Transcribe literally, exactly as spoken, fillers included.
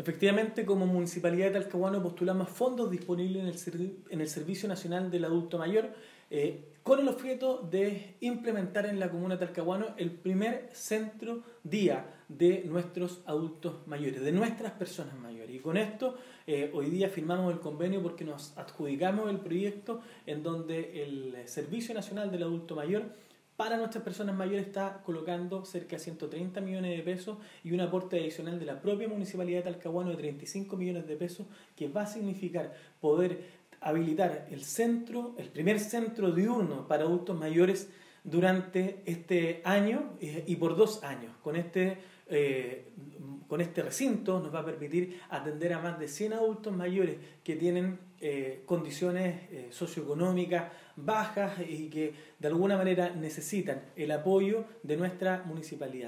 Efectivamente, como Municipalidad de Talcahuano postulamos fondos disponibles en el, servi en el Servicio Nacional del Adulto Mayor eh, con el objeto de implementar en la comuna de Talcahuano el primer centro día de nuestros adultos mayores, de nuestras personas mayores. Y con esto eh, hoy día firmamos el convenio porque nos adjudicamos el proyecto en donde el Servicio Nacional del Adulto Mayor para nuestras personas mayores está colocando cerca de ciento treinta millones de pesos y un aporte adicional de la propia Municipalidad de Talcahuano de treinta y cinco millones de pesos, que va a significar poder habilitar el centro, el primer centro diurno para adultos mayores durante este año eh, y por dos años. Con este, eh, con este recinto nos va a permitir atender a más de cien adultos mayores que tienen eh, condiciones eh, socioeconómicas bajas y que de alguna manera necesitan el apoyo de nuestra municipalidad.